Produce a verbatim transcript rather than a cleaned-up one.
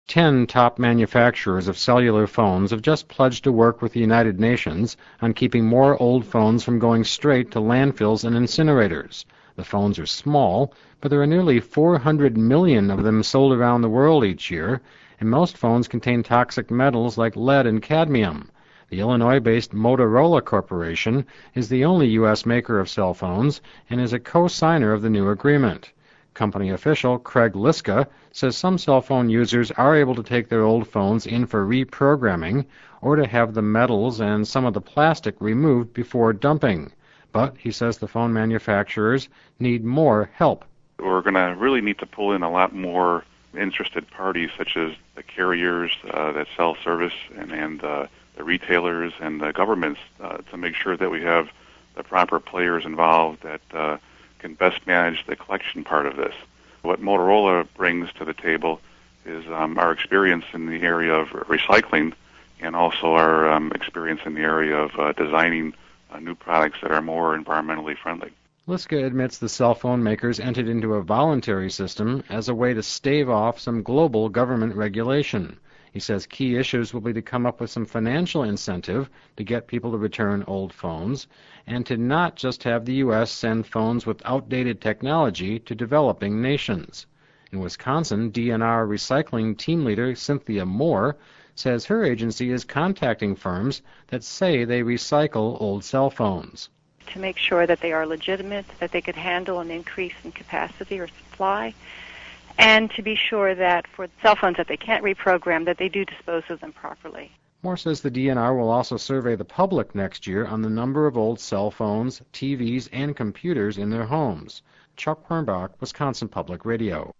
Ten top manufacturers of cellular phones have just pledged to work with the United Nations on keeping more old phones from going straight to landfills and incinerators. The phones are small, but there are nearly four hundred million of them sold around the world each year, and most phones contain toxic metals like lead and cadmium. The Illinois-based Motorola Corporation is the only U S maker of cell phones and is a co-signer of the new agreement. Company official Craig Liska says some cell phone users are able to take their old phones in for reprogramming or to have the metals and some of the plastic removed before dumping. But he says the phone manufacturers need more help. We're going to really need to pull in a lot more interested parties, such as the carriers uh, that sell service and, and uh, the retailers and the governments, uh, to make sure that we have the proper players involved that uh, can best manage the collection part of this. What Motorola brings to the table is um, our experience in the area of recycling and also our um, experience in the area of uh, designing uh, new products that are more environmentally friendly. Liska admits the cell phone makers entered into a voluntary system as a way to stave off some global government regulation. He says key issues will be to come up with some financial incentive to get people to return old phones and to not just have the U S send phones with outdated technology to developing nations. In Wisconsin, D N R recycling team leader Cynthia Moore says her agency is contacting firms that say they recycle old cell phones. To make sure that they are legitimate, that they could handle an increase in capacity or supply, and to be sure that for cell phones that they can't reprogram, that they do dispose of them properly. Moore says the D N R will also survey the public next year on the number of old cell phones, T Vs, and computers in their homes. Chuck Hornbach, Wisconsin Public Radio.